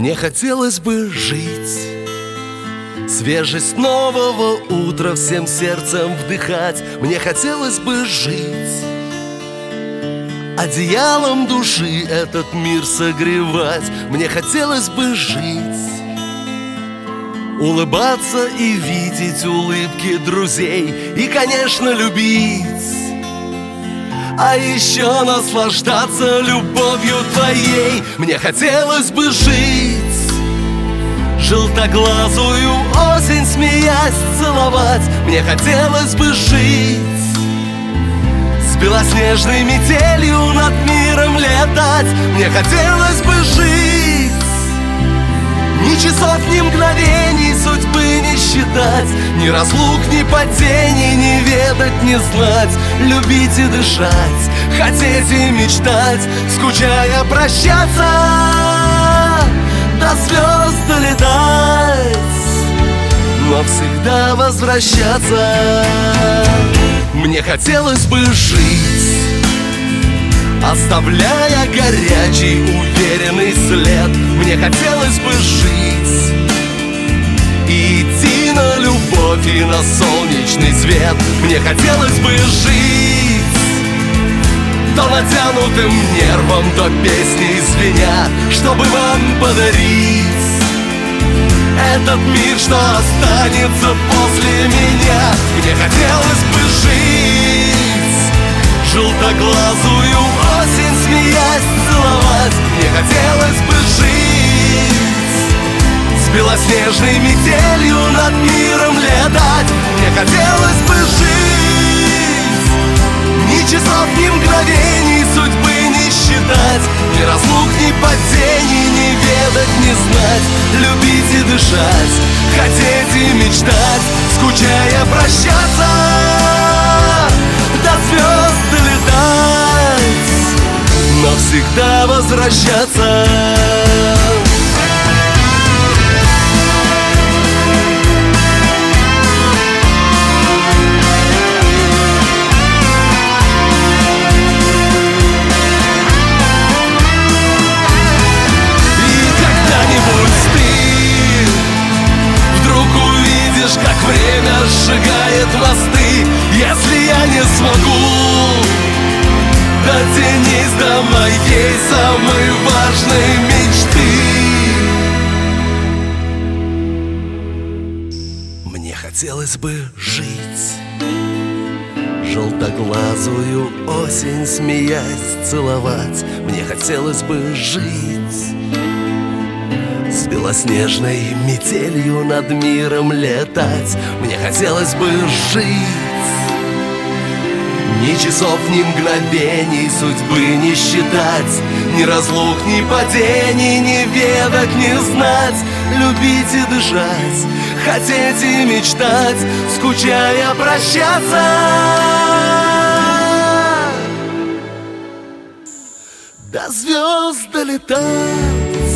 Мне хотелось бы жить, свежесть нового утра всем сердцем вдыхать. Мне хотелось бы жить, одеялом души этот мир согревать. Мне хотелось бы жить, улыбаться и видеть улыбки друзей. И, конечно, любить, а еще наслаждаться любовью твоей. Мне хотелось бы жить, желтоглазую осень, смеясь, целовать. Мне хотелось бы жить, с белоснежной метелью над миром летать. Мне хотелось бы жить, ни часов, ни мгновений судьбы не считать, ни разлук, ни потерь, ни ведать, ни знать. Любить и дышать, хотеть и мечтать, скучая прощаться, до звезд долетать, но всегда возвращаться. Мне хотелось бы жить, оставляя горячий, уверенный след. Мне хотелось бы жить и идти на любовь и на солнечный свет. Мне хотелось бы жить, то натянутым нервом, то песней звеня, чтобы вам подарить этот мир, что останется после меня. Мне хотелось бы жить, желтоглазую осень, смеясь, целовать. Мне хотелось бы жить, с белоснежной метелью над миром летать. Мне хотелось бы жить, ни часов, ни мгновений судьбы не считать, ни разлук, ни падений не ведать, не знать. Любить и дышать, хотеть и мечтать, скучая прощаться, до звезд долетать, но всегда возвращаться. Как время сжигает мосты, если я не смогу дотянись до моей самой важной мечты. Мне хотелось бы жить, желтоглазую осень, смеясь, целовать. Мне хотелось бы жить, с белоснежной метелью над миром летать. Мне хотелось бы жить, ни часов, ни мгновений судьбы не считать, ни разлук, ни падений не ведать, не знать. Любить и дышать, хотеть и мечтать, скучая прощаться, до звезд долетать,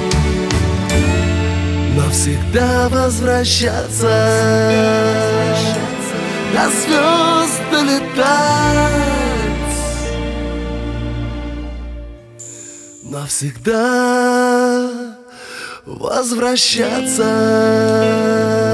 но всегда возвращаться, до звезд долетать, но всегда возвращаться.